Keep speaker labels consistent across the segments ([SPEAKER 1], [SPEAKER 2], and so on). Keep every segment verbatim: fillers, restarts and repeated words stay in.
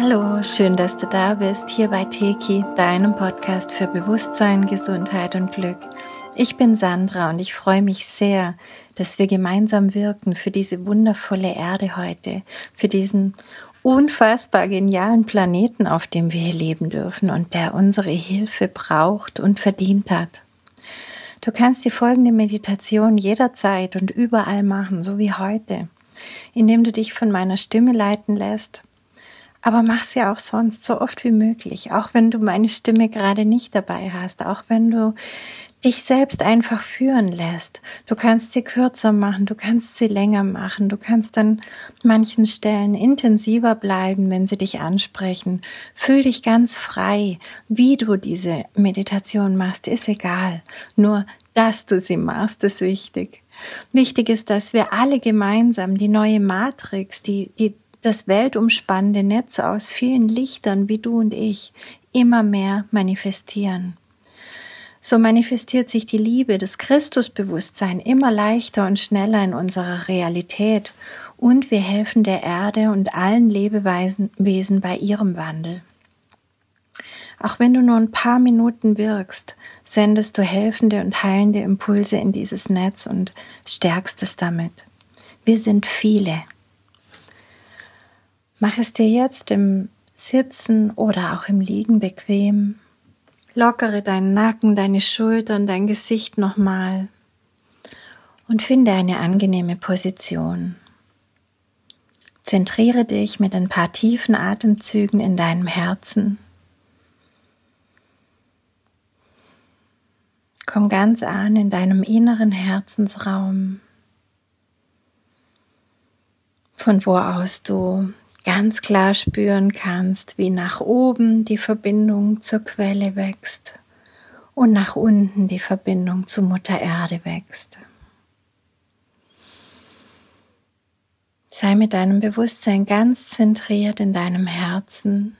[SPEAKER 1] Hallo, schön, dass du da bist, hier bei Teki, deinem Podcast für Bewusstsein, Gesundheit und Glück. Ich bin Sandra und ich freue mich sehr, dass wir gemeinsam wirken für diese wundervolle Erde heute, für diesen unfassbar genialen Planeten, auf dem wir hier leben dürfen und der unsere Hilfe braucht und verdient hat. Du kannst die folgende Meditation jederzeit und überall machen, so wie heute, indem du dich von meiner Stimme leiten lässt. Aber mach sie auch sonst so oft wie möglich, auch wenn du meine Stimme gerade nicht dabei hast, auch wenn du dich selbst einfach führen lässt. Du kannst sie kürzer machen, du kannst sie länger machen, du kannst an manchen Stellen intensiver bleiben, wenn sie dich ansprechen. Fühl dich ganz frei, wie du diese Meditation machst, ist egal. Nur, dass du sie machst, ist wichtig. Wichtig ist, dass wir alle gemeinsam die neue Matrix, die, die das weltumspannende Netz aus vielen Lichtern wie du und ich immer mehr manifestieren. So manifestiert sich die Liebe, das Christusbewusstsein immer leichter und schneller in unserer Realität und wir helfen der Erde und allen Lebewesen bei ihrem Wandel. Auch wenn du nur ein paar Minuten wirkst, sendest du helfende und heilende Impulse in dieses Netz und stärkst es damit. Wir sind viele. Mach es dir jetzt im Sitzen oder auch im Liegen bequem. Lockere deinen Nacken, deine Schultern, dein Gesicht nochmal und finde eine angenehme Position. Zentriere dich mit ein paar tiefen Atemzügen in deinem Herzen. Komm ganz an in deinem inneren Herzensraum, von wo aus du ganz klar spüren kannst, wie nach oben die Verbindung zur Quelle wächst und nach unten die Verbindung zu Mutter Erde wächst. Sei mit deinem Bewusstsein ganz zentriert in deinem Herzen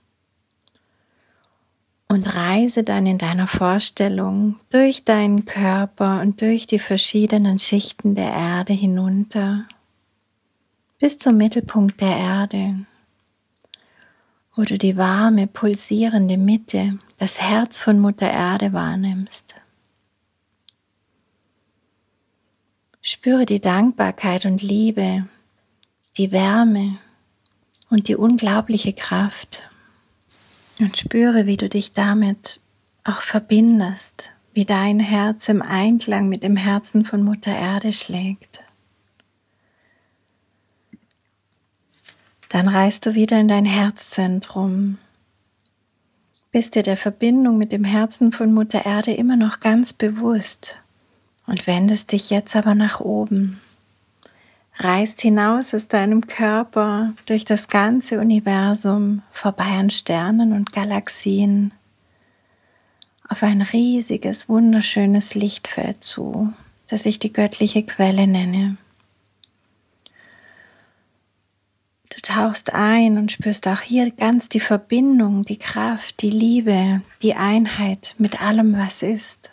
[SPEAKER 1] und reise dann in deiner Vorstellung durch deinen Körper und durch die verschiedenen Schichten der Erde hinunter bis zum Mittelpunkt der Erde, wo du die warme, pulsierende Mitte, das Herz von Mutter Erde wahrnimmst. Spüre die Dankbarkeit und Liebe, die Wärme und die unglaubliche Kraft und spüre, wie du dich damit auch verbindest, wie dein Herz im Einklang mit dem Herzen von Mutter Erde schlägt. Dann reist du wieder in dein Herzzentrum, bist dir der Verbindung mit dem Herzen von Mutter Erde immer noch ganz bewusst und wendest dich jetzt aber nach oben. Reist hinaus aus deinem Körper durch das ganze Universum, vorbei an Sternen und Galaxien, auf ein riesiges, wunderschönes Lichtfeld zu, das ich die göttliche Quelle nenne. Du tauchst ein und spürst auch hier ganz die Verbindung, die Kraft, die Liebe, die Einheit mit allem, was ist.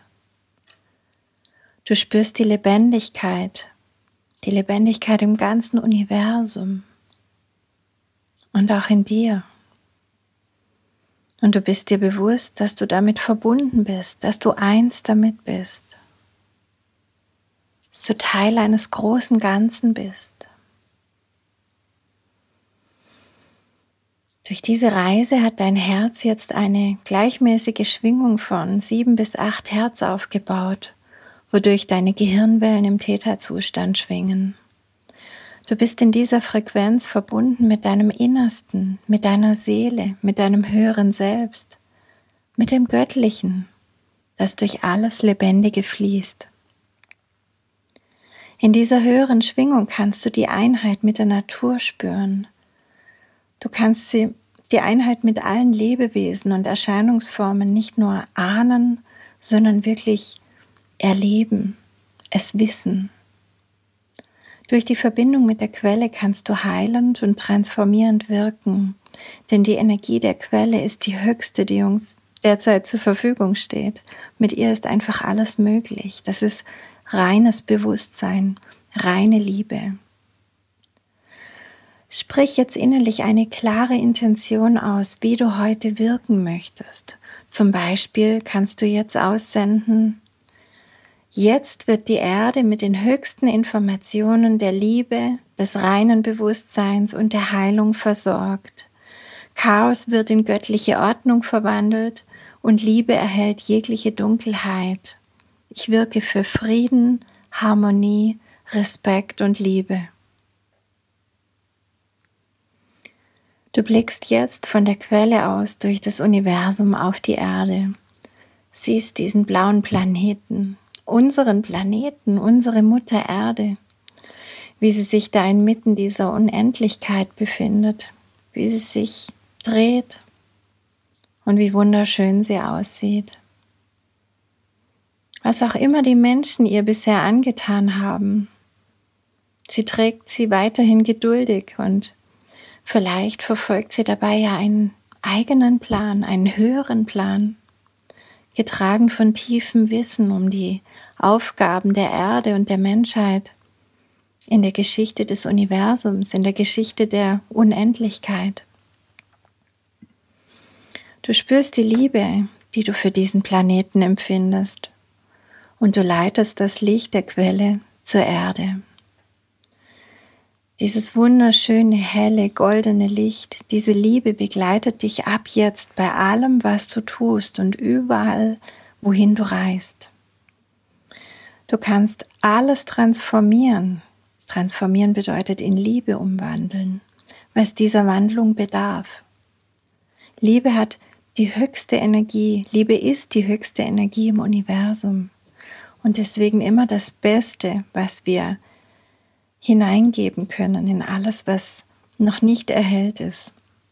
[SPEAKER 1] Du spürst die Lebendigkeit, die Lebendigkeit im ganzen Universum und auch in dir. Und du bist dir bewusst, dass du damit verbunden bist, dass du eins damit bist, dass du Teil eines großen Ganzen bist. Durch diese Reise hat dein Herz jetzt eine gleichmäßige Schwingung von sieben bis acht Hertz aufgebaut, wodurch deine Gehirnwellen im Theta-Zustand schwingen. Du bist in dieser Frequenz verbunden mit deinem Innersten, mit deiner Seele, mit deinem höheren Selbst, mit dem Göttlichen, das durch alles Lebendige fließt. In dieser höheren Schwingung kannst du die Einheit mit der Natur spüren. Du kannst sie, die Einheit mit allen Lebewesen und Erscheinungsformen nicht nur ahnen, sondern wirklich erleben, es wissen. Durch die Verbindung mit der Quelle kannst du heilend und transformierend wirken, denn die Energie der Quelle ist die höchste, die uns derzeit zur Verfügung steht. Mit ihr ist einfach alles möglich. Das ist reines Bewusstsein, reine Liebe. Sprich jetzt innerlich eine klare Intention aus, wie du heute wirken möchtest. Zum Beispiel kannst du jetzt aussenden: Jetzt wird die Erde mit den höchsten Informationen der Liebe, des reinen Bewusstseins und der Heilung versorgt. Chaos wird in göttliche Ordnung verwandelt und Liebe erhält jegliche Dunkelheit. Ich wirke für Frieden, Harmonie, Respekt und Liebe. Du blickst jetzt von der Quelle aus durch das Universum auf die Erde. Siehst diesen blauen Planeten, unseren Planeten, unsere Mutter Erde, wie sie sich da inmitten dieser Unendlichkeit befindet, wie sie sich dreht und wie wunderschön sie aussieht. Was auch immer die Menschen ihr bisher angetan haben, sie trägt sie weiterhin geduldig und vielleicht verfolgt sie dabei ja einen eigenen Plan, einen höheren Plan, getragen von tiefem Wissen um die Aufgaben der Erde und der Menschheit in der Geschichte des Universums, in der Geschichte der Unendlichkeit. Du spürst die Liebe, die du für diesen Planeten empfindest, und du leitest das Licht der Quelle zur Erde. Dieses wunderschöne, helle, goldene Licht, diese Liebe begleitet dich ab jetzt bei allem, was du tust und überall, wohin du reist. Du kannst alles transformieren. Transformieren bedeutet in Liebe umwandeln, was dieser Wandlung bedarf. Liebe hat die höchste Energie, Liebe ist die höchste Energie im Universum und deswegen immer das Beste, was wir hineingeben können in alles, was noch nicht erhellt ist.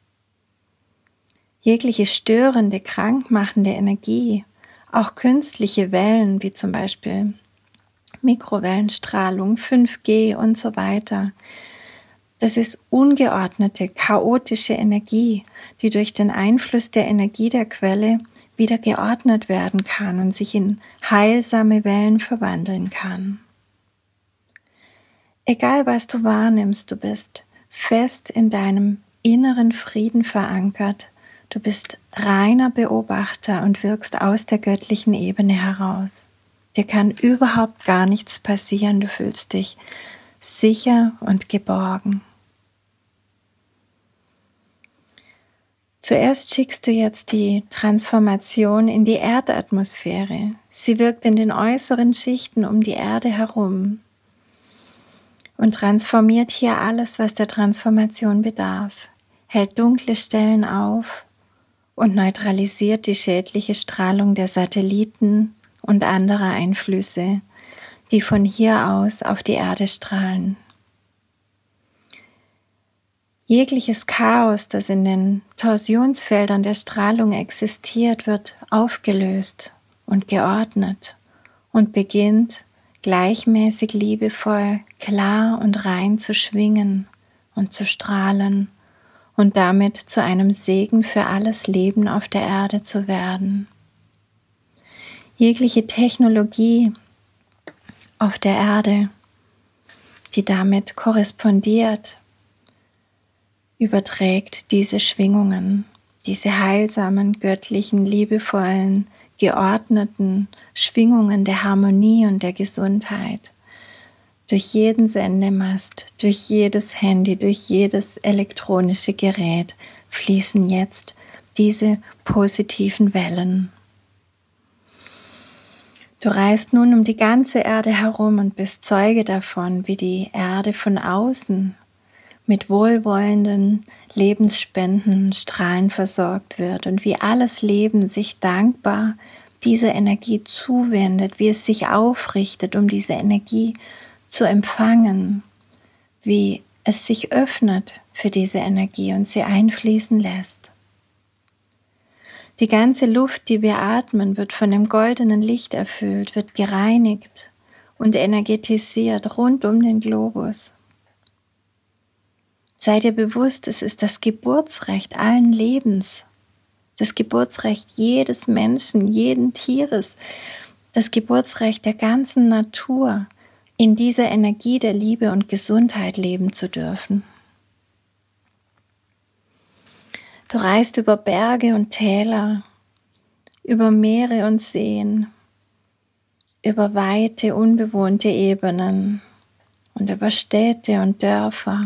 [SPEAKER 1] Jegliche störende, krankmachende Energie, auch künstliche Wellen, wie zum Beispiel Mikrowellenstrahlung, fünf G und so weiter, das ist ungeordnete, chaotische Energie, die durch den Einfluss der Energie der Quelle wieder geordnet werden kann und sich in heilsame Wellen verwandeln kann. Egal was du wahrnimmst, du bist fest in deinem inneren Frieden verankert, du bist reiner Beobachter und wirkst aus der göttlichen Ebene heraus. Dir kann überhaupt gar nichts passieren, du fühlst dich sicher und geborgen. Zuerst schickst du jetzt die Transformation in die Erdatmosphäre. Sie wirkt in den äußeren Schichten um die Erde herum und transformiert hier alles, was der Transformation bedarf, hält dunkle Stellen auf und neutralisiert die schädliche Strahlung der Satelliten und anderer Einflüsse, die von hier aus auf die Erde strahlen. Jegliches Chaos, das in den Torsionsfeldern der Strahlung existiert, wird aufgelöst und geordnet und beginnt gleichmäßig liebevoll, klar und rein zu schwingen und zu strahlen und damit zu einem Segen für alles Leben auf der Erde zu werden. Jegliche Technologie auf der Erde, die damit korrespondiert, überträgt diese Schwingungen, diese heilsamen, göttlichen, liebevollen, geordneten Schwingungen der Harmonie und der Gesundheit durch jeden Sendemast, durch jedes Handy, durch jedes elektronische Gerät fließen jetzt diese positiven Wellen. Du reist nun um die ganze Erde herum und bist Zeuge davon, wie die Erde von außen mit wohlwollenden, lebensspendenden Strahlen versorgt wird und wie alles Leben sich dankbar dieser Energie zuwendet, wie es sich aufrichtet, um diese Energie zu empfangen, wie es sich öffnet für diese Energie und sie einfließen lässt. Die ganze Luft, die wir atmen, wird von dem goldenen Licht erfüllt, wird gereinigt und energetisiert rund um den Globus. Sei dir bewusst, es ist das Geburtsrecht allen Lebens, das Geburtsrecht jedes Menschen, jeden Tieres, das Geburtsrecht der ganzen Natur, in dieser Energie der Liebe und Gesundheit leben zu dürfen. Du reist über Berge und Täler, über Meere und Seen, über weite, unbewohnte Ebenen und über Städte und Dörfer.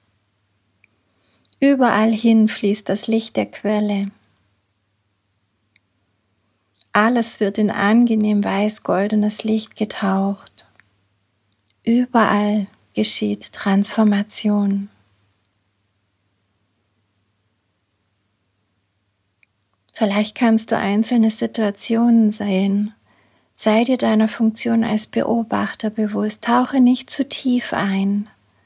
[SPEAKER 1] Überall hin fließt das Licht der Quelle. Alles wird in angenehm weiß-goldenes Licht getaucht. Überall geschieht Transformation. Vielleicht kannst du einzelne Situationen sehen. Sei dir deiner Funktion als Beobachter bewusst. Tauche nicht zu tief ein,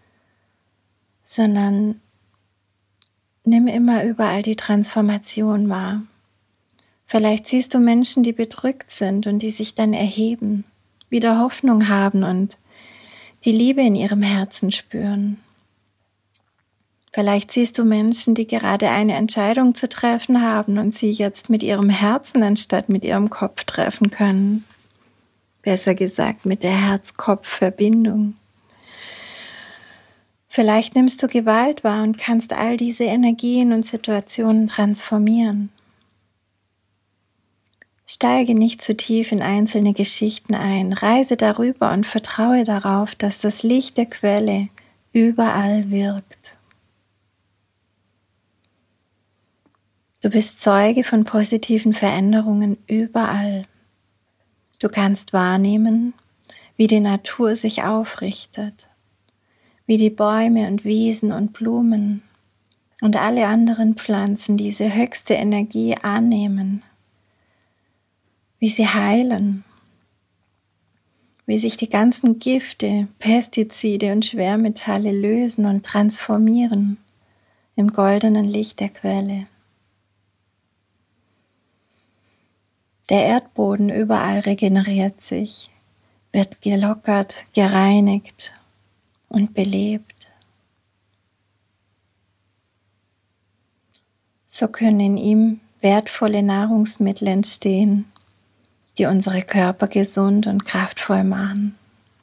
[SPEAKER 1] sondern nimm immer überall die Transformation wahr. Vielleicht siehst du Menschen, die bedrückt sind und die sich dann erheben, wieder Hoffnung haben und die Liebe in ihrem Herzen spüren. Vielleicht siehst du Menschen, die gerade eine Entscheidung zu treffen haben und sie jetzt mit ihrem Herzen anstatt mit ihrem Kopf treffen können. Besser gesagt, mit der Herz-Kopf-Verbindung. Vielleicht nimmst du Gewalt wahr und kannst all diese Energien und Situationen transformieren. Steige nicht zu tief in einzelne Geschichten ein, reise darüber und vertraue darauf, dass das Licht der Quelle überall wirkt. Du bist Zeuge von positiven Veränderungen überall. Du kannst wahrnehmen, wie die Natur sich aufrichtet, wie die Bäume und Wiesen und Blumen und alle anderen Pflanzen diese höchste Energie annehmen, wie sie heilen, wie sich die ganzen Gifte, Pestizide und Schwermetalle lösen und transformieren im goldenen Licht der Quelle. Der Erdboden überall regeneriert sich, wird gelockert, gereinigt und belebt. So können in ihm wertvolle Nahrungsmittel entstehen, die unsere Körper gesund und kraftvoll machen.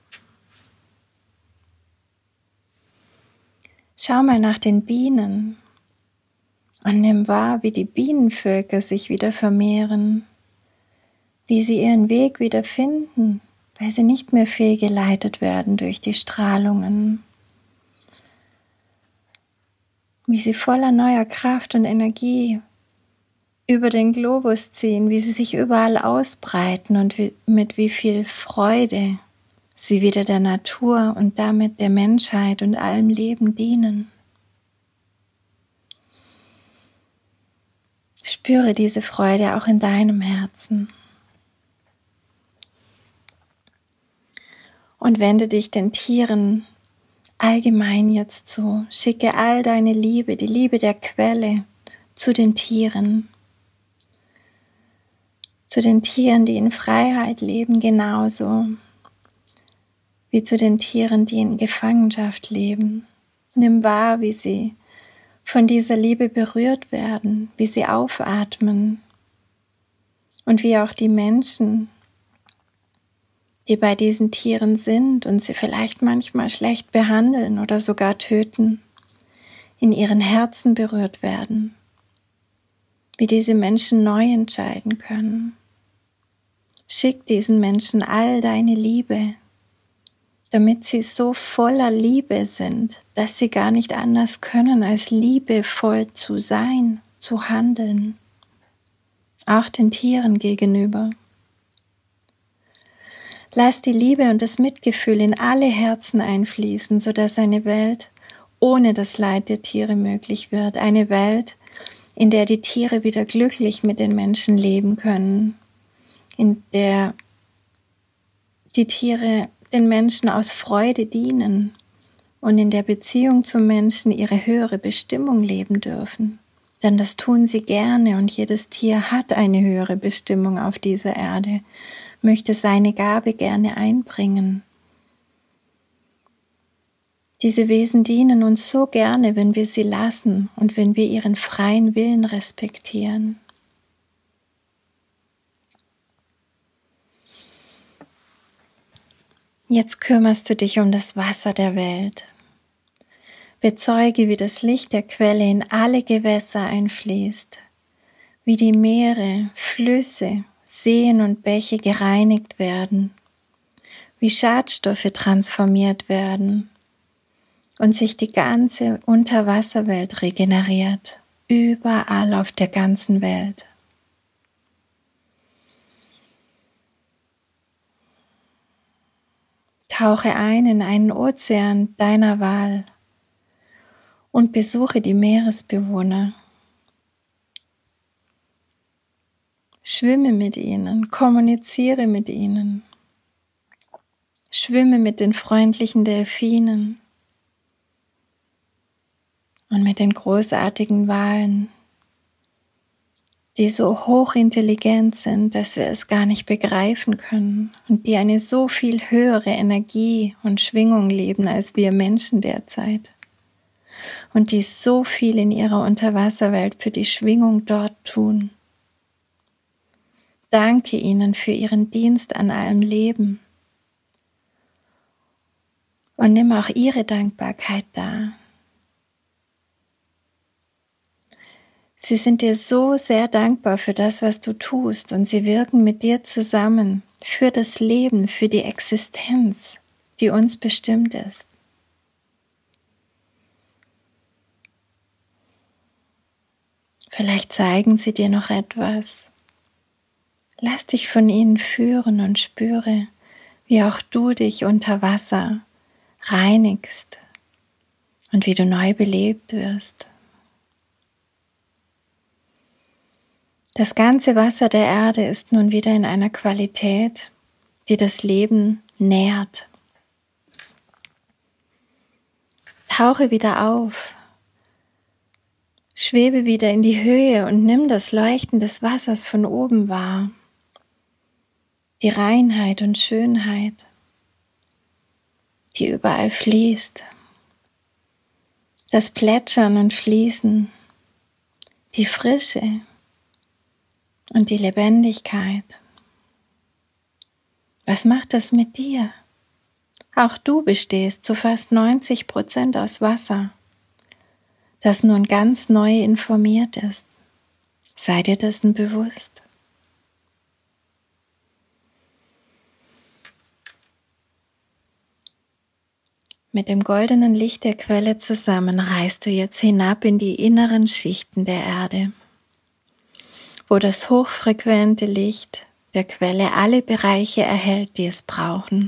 [SPEAKER 1] Schau mal nach den Bienen und nimm wahr, wie die Bienenvölker sich wieder vermehren, wie sie ihren Weg wieder finden, weil sie nicht mehr fehlgeleitet werden durch die Strahlungen, wie sie voller neuer Kraft und Energie über den Globus ziehen, wie sie sich überall ausbreiten und wie, mit wie viel Freude sie wieder der Natur und damit der Menschheit und allem Leben dienen. Spüre diese Freude auch in deinem Herzen. Und wende dich den Tieren allgemein jetzt zu. Schicke all deine Liebe, die Liebe der Quelle, zu den Tieren. Zu den Tieren, die in Freiheit leben, genauso wie zu den Tieren, die in Gefangenschaft leben. Nimm wahr, wie sie von dieser Liebe berührt werden, wie sie aufatmen und wie auch die Menschen, die bei diesen Tieren sind und sie vielleicht manchmal schlecht behandeln oder sogar töten, in ihren Herzen berührt werden, wie diese Menschen neu entscheiden können. Schick diesen Menschen all deine Liebe, damit sie so voller Liebe sind, dass sie gar nicht anders können, als liebevoll zu sein, zu handeln, auch den Tieren gegenüber. Lass die Liebe und das Mitgefühl in alle Herzen einfließen, sodass eine Welt ohne das Leid der Tiere möglich wird. Eine Welt, in der die Tiere wieder glücklich mit den Menschen leben können, in der die Tiere den Menschen aus Freude dienen und in der Beziehung zum Menschen ihre höhere Bestimmung leben dürfen. Denn das tun sie gerne und jedes Tier hat eine höhere Bestimmung auf dieser Erde, möchte seine Gabe gerne einbringen. Diese Wesen dienen uns so gerne, wenn wir sie lassen und wenn wir ihren freien Willen respektieren. Jetzt kümmerst du dich um das Wasser der Welt. Bezeuge, wie das Licht der Quelle in alle Gewässer einfließt, wie die Meere, Flüsse, Seen und Bäche gereinigt werden, wie Schadstoffe transformiert werden und sich die ganze Unterwasserwelt regeneriert, überall auf der ganzen Welt. Tauche ein in einen Ozean deiner Wahl und besuche die Meeresbewohner. Schwimme mit ihnen, kommuniziere mit ihnen. Schwimme mit den freundlichen Delfinen und mit den großartigen Walen, die so hochintelligent sind, dass wir es gar nicht begreifen können und die eine so viel höhere Energie und Schwingung leben als wir Menschen derzeit und die so viel in ihrer Unterwasserwelt für die Schwingung dort tun. Danke ihnen für ihren Dienst an allem Leben und nimm auch ihre Dankbarkeit dar. Sie sind dir so sehr dankbar für das, was du tust, und sie wirken mit dir zusammen für das Leben, für die Existenz, die uns bestimmt ist. Vielleicht zeigen sie dir noch etwas. Lass dich von ihnen führen und spüre, wie auch du dich unter Wasser reinigst und wie du neu belebt wirst. Das ganze Wasser der Erde ist nun wieder in einer Qualität, die das Leben nährt. Tauche wieder auf, schwebe wieder in die Höhe und nimm das Leuchten des Wassers von oben wahr. Die Reinheit und Schönheit, die überall fließt. Das Plätschern und Fließen, die Frische und die Lebendigkeit. Was macht das mit dir? Auch du bestehst zu fast neunzig Prozent aus Wasser, das nun ganz neu informiert ist. Sei dir dessen bewusst. Mit dem goldenen Licht der Quelle zusammen reist du jetzt hinab in die inneren Schichten der Erde, wo das hochfrequente Licht der Quelle alle Bereiche erhält, die es brauchen.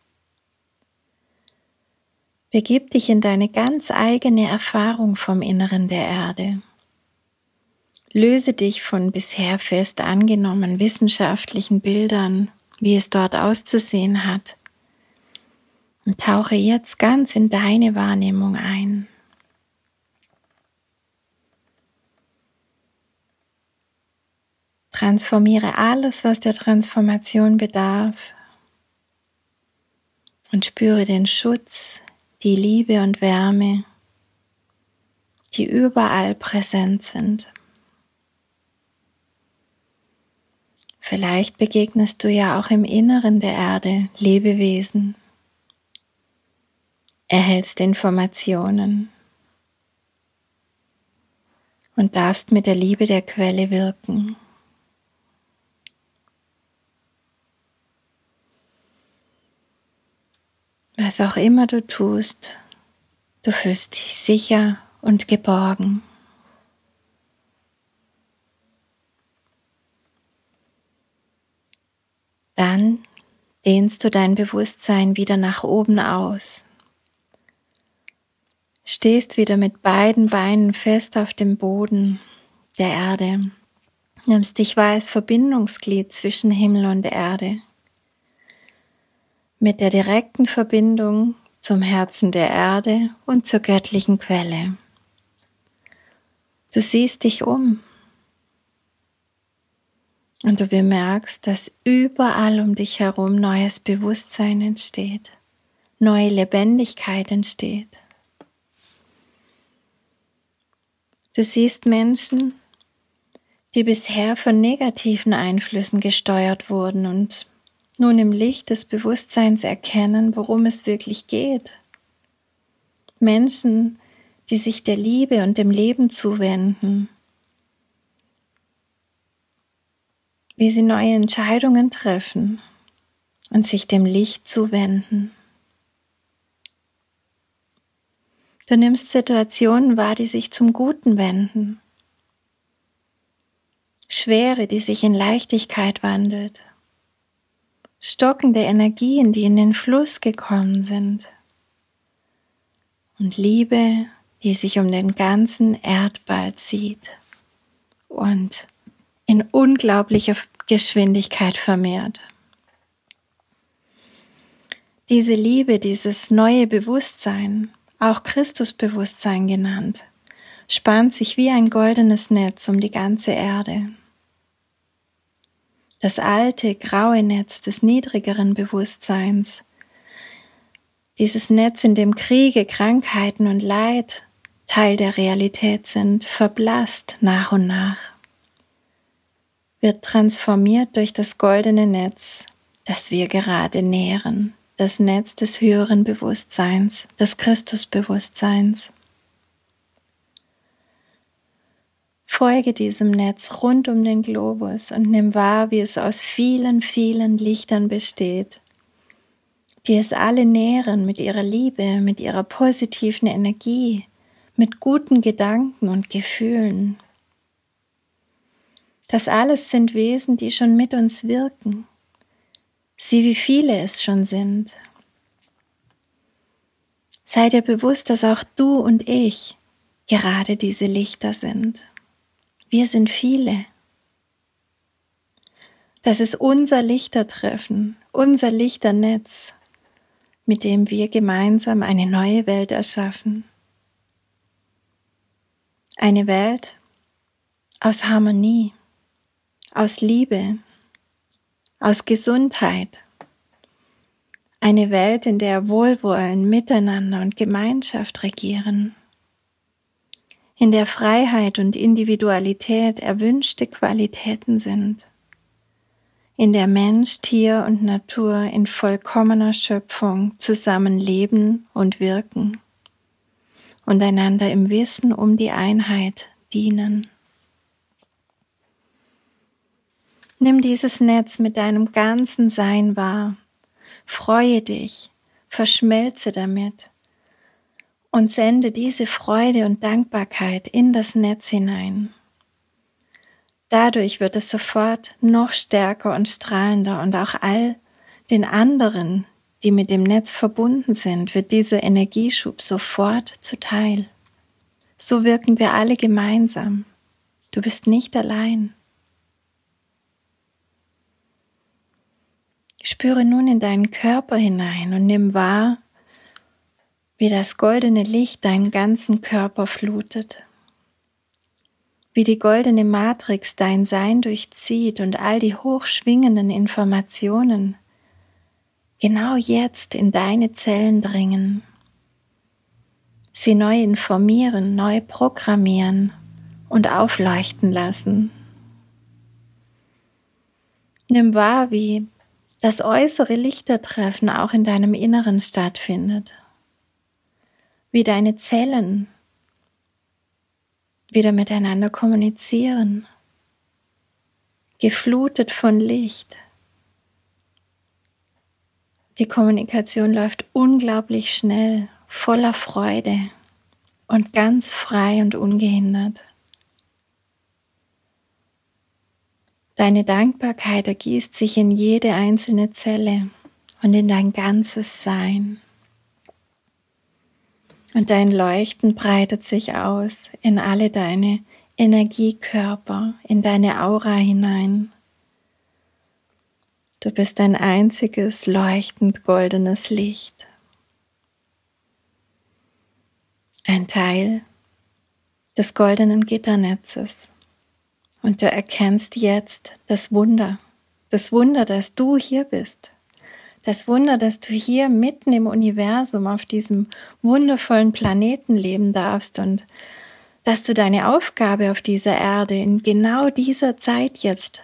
[SPEAKER 1] Begib dich in deine ganz eigene Erfahrung vom Inneren der Erde. Löse dich von bisher fest angenommenen wissenschaftlichen Bildern, wie es dort auszusehen hat, und tauche jetzt ganz in deine Wahrnehmung ein. Transformiere alles, was der Transformation bedarf, und spüre den Schutz, die Liebe und Wärme, die überall präsent sind. Vielleicht begegnest du ja auch im Inneren der Erde Lebewesen, erhältst Informationen und darfst mit der Liebe der Quelle wirken. Was auch immer du tust, du fühlst dich sicher und geborgen. Dann dehnst du dein Bewusstsein wieder nach oben aus. Stehst wieder mit beiden Beinen fest auf dem Boden der Erde. Nimmst dich wahr als Verbindungsglied zwischen Himmel und Erde. Mit der direkten Verbindung zum Herzen der Erde und zur göttlichen Quelle. Du siehst dich um und du bemerkst, dass überall um dich herum neues Bewusstsein entsteht, neue Lebendigkeit entsteht. Du siehst Menschen, die bisher von negativen Einflüssen gesteuert wurden und nun im Licht des Bewusstseins erkennen, worum es wirklich geht. Menschen, die sich der Liebe und dem Leben zuwenden, wie sie neue Entscheidungen treffen und sich dem Licht zuwenden. Du nimmst Situationen wahr, die sich zum Guten wenden, Schwere, die sich in Leichtigkeit wandelt, stockende Energien, die in den Fluss gekommen sind, und Liebe, die sich um den ganzen Erdball zieht und in unglaublicher Geschwindigkeit vermehrt. Diese Liebe, dieses neue Bewusstsein, auch Christusbewusstsein genannt, spannt sich wie ein goldenes Netz um die ganze Erde. Das alte, graue Netz des niedrigeren Bewusstseins, dieses Netz, in dem Kriege, Krankheiten und Leid Teil der Realität sind, verblasst nach und nach, wird transformiert durch das goldene Netz, das wir gerade nähren, das Netz des höheren Bewusstseins, des Christusbewusstseins. Folge diesem Netz rund um den Globus und nimm wahr, wie es aus vielen, vielen Lichtern besteht, die es alle nähren mit ihrer Liebe, mit ihrer positiven Energie, mit guten Gedanken und Gefühlen. Das alles sind Wesen, die schon mit uns wirken. Sieh, wie viele es schon sind. Sei dir bewusst, dass auch du und ich gerade diese Lichter sind. Wir sind viele. Das ist unser Lichtertreffen, unser Lichternetz, mit dem wir gemeinsam eine neue Welt erschaffen. Eine Welt aus Harmonie, aus Liebe, aus Gesundheit. Eine Welt, in der Wohlwollen, Miteinander und Gemeinschaft regieren. In der Freiheit und Individualität erwünschte Qualitäten sind. In der Mensch, Tier und Natur in vollkommener Schöpfung zusammen leben und wirken und einander im Wissen um die Einheit dienen. Nimm dieses Netz mit deinem ganzen Sein wahr, freue dich, verschmelze damit und sende diese Freude und Dankbarkeit in das Netz hinein. Dadurch wird es sofort noch stärker und strahlender und auch all den anderen, die mit dem Netz verbunden sind, wird dieser Energieschub sofort zuteil. So wirken wir alle gemeinsam. Du bist nicht allein. Spüre nun in deinen Körper hinein und nimm wahr, wie das goldene Licht deinen ganzen Körper flutet. Wie die goldene Matrix dein Sein durchzieht und all die hochschwingenden Informationen genau jetzt in deine Zellen dringen, sie neu informieren, neu programmieren und aufleuchten lassen. Nimm wahr, wie das äußere Lichtertreffen auch in deinem Inneren stattfindet, wie deine Zellen wieder miteinander kommunizieren, geflutet von Licht. Die Kommunikation läuft unglaublich schnell, voller Freude und ganz frei und ungehindert. Deine Dankbarkeit ergießt sich in jede einzelne Zelle und in dein ganzes Sein. Und dein Leuchten breitet sich aus in alle deine Energiekörper, in deine Aura hinein. Du bist ein einziges leuchtend goldenes Licht. Ein Teil des goldenen Gitternetzes. Und du erkennst jetzt das Wunder, das Wunder, dass du hier bist. Das Wunder, dass du hier mitten im Universum auf diesem wundervollen Planeten leben darfst und dass du deine Aufgabe auf dieser Erde in genau dieser Zeit jetzt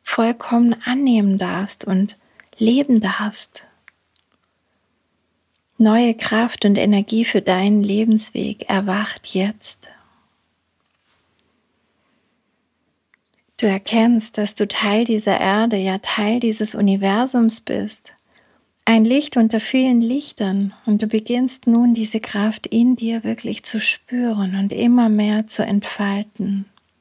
[SPEAKER 1] vollkommen annehmen darfst und leben darfst. Neue Kraft und Energie für deinen Lebensweg erwacht jetzt. Du erkennst, dass du Teil dieser Erde, ja Teil dieses Universums bist. Ein Licht unter vielen Lichtern, und du beginnst nun diese Kraft in dir wirklich zu spüren und immer mehr zu entfalten.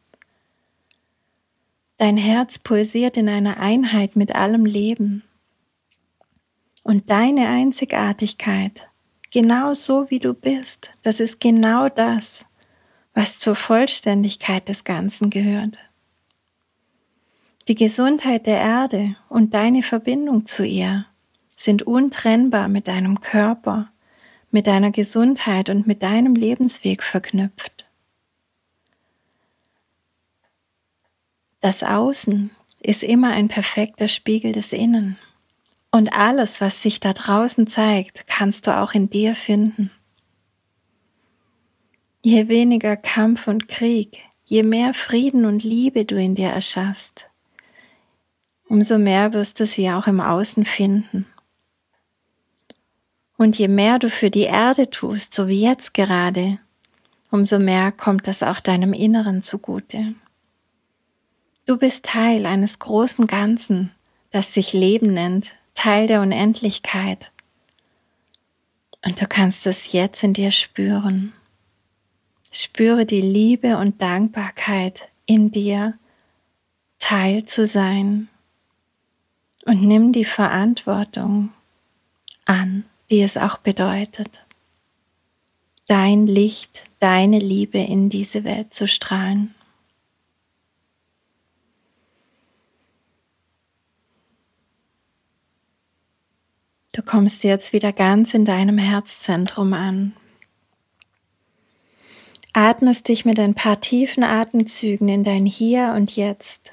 [SPEAKER 1] Dein Herz pulsiert in einer Einheit mit allem Leben. Und deine Einzigartigkeit, genau so wie du bist, das ist genau das, was zur Vollständigkeit des Ganzen gehört. Die Gesundheit der Erde und deine Verbindung zu ihr sind untrennbar mit deinem Körper, mit deiner Gesundheit und mit deinem Lebensweg verknüpft. Das Außen ist immer ein perfekter Spiegel des Innen. Und alles, was sich da draußen zeigt, kannst du auch in dir finden. Je weniger Kampf und Krieg, je mehr Frieden und Liebe du in dir erschaffst, umso mehr wirst du sie auch im Außen finden. Und je mehr du für die Erde tust, so wie jetzt gerade, umso mehr kommt das auch deinem Inneren zugute. Du bist Teil eines großen Ganzen, das sich Leben nennt, Teil der Unendlichkeit. Und du kannst es jetzt in dir spüren. Spüre die Liebe und Dankbarkeit in dir, Teil zu sein. Und nimm die Verantwortung an, die es auch bedeutet, dein Licht, deine Liebe in diese Welt zu strahlen. Du kommst jetzt wieder ganz in deinem Herzzentrum an. Atmest dich mit ein paar tiefen Atemzügen in dein Hier und Jetzt.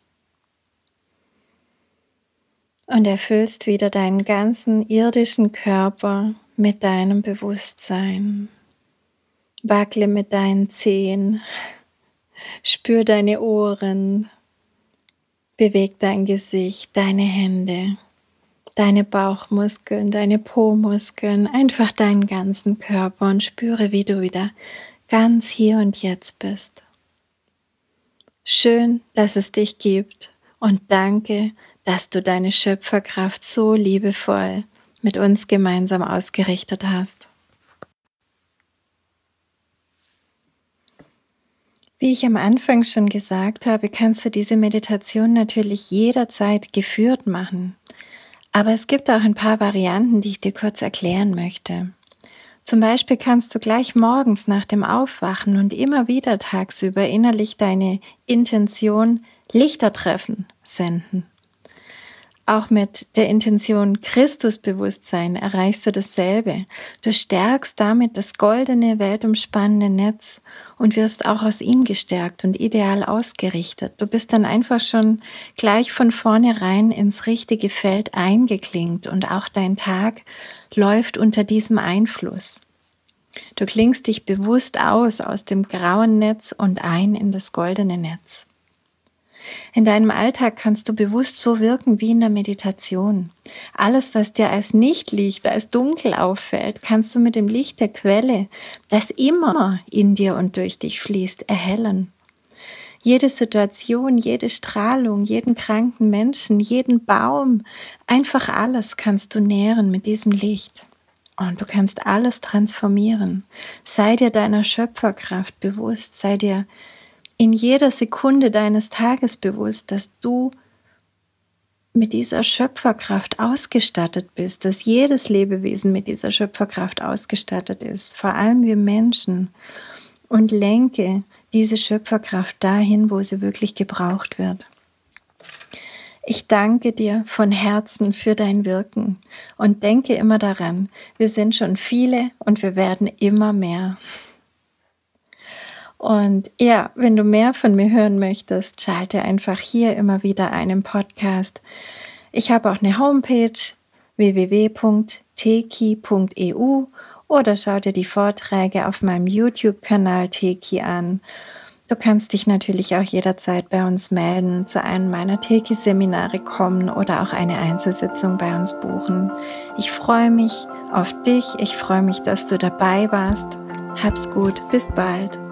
[SPEAKER 1] Und erfüllst wieder deinen ganzen irdischen Körper mit deinem Bewusstsein. Wackle mit deinen Zehen, spür deine Ohren, beweg dein Gesicht, deine Hände. Deine Bauchmuskeln, deine Po-Muskeln, einfach deinen ganzen Körper und spüre, wie du wieder ganz hier und jetzt bist. Schön, dass es dich gibt und danke, dass du deine Schöpferkraft so liebevoll mit uns gemeinsam ausgerichtet hast. Wie ich am Anfang schon gesagt habe, kannst du diese Meditation natürlich jederzeit geführt machen. Aber es gibt auch ein paar Varianten, die ich dir kurz erklären möchte. Zum Beispiel kannst du gleich morgens nach dem Aufwachen und immer wieder tagsüber innerlich deine Intention Lichtertreffen senden. Auch mit der Intention Christusbewusstsein erreichst du dasselbe. Du stärkst damit das goldene, weltumspannende Netz und wirst auch aus ihm gestärkt und ideal ausgerichtet. Du bist dann einfach schon gleich von vornherein ins richtige Feld eingeklinkt und auch dein Tag läuft unter diesem Einfluss. Du klingst dich bewusst aus aus dem grauen Netz und ein in das goldene Netz. In deinem Alltag kannst du bewusst so wirken wie in der Meditation. Alles, was dir als Nichtlicht, als dunkel auffällt, kannst du mit dem Licht der Quelle, das immer in dir und durch dich fließt, erhellen. Jede Situation, jede Strahlung, jeden kranken Menschen, jeden Baum, einfach alles kannst du nähren mit diesem Licht. Und du kannst alles transformieren. Sei dir deiner Schöpferkraft bewusst, sei dir in jeder Sekunde deines Tages bewusst, dass du mit dieser Schöpferkraft ausgestattet bist, dass jedes Lebewesen mit dieser Schöpferkraft ausgestattet ist, vor allem wir Menschen, und lenke diese Schöpferkraft dahin, wo sie wirklich gebraucht wird. Ich danke dir von Herzen für dein Wirken und denke immer daran, wir sind schon viele und wir werden immer mehr. Und ja, wenn du mehr von mir hören möchtest, schalte einfach hier immer wieder einen Podcast. Ich habe auch eine Homepage w w w punkt teki punkt e u oder schau dir die Vorträge auf meinem YouTube-Kanal Teki an. Du kannst dich natürlich auch jederzeit bei uns melden, zu einem meiner Teki-Seminare kommen oder auch eine Einzelsitzung bei uns buchen. Ich freue mich auf dich. Ich freue mich, dass du dabei warst. Hab's gut, bis bald.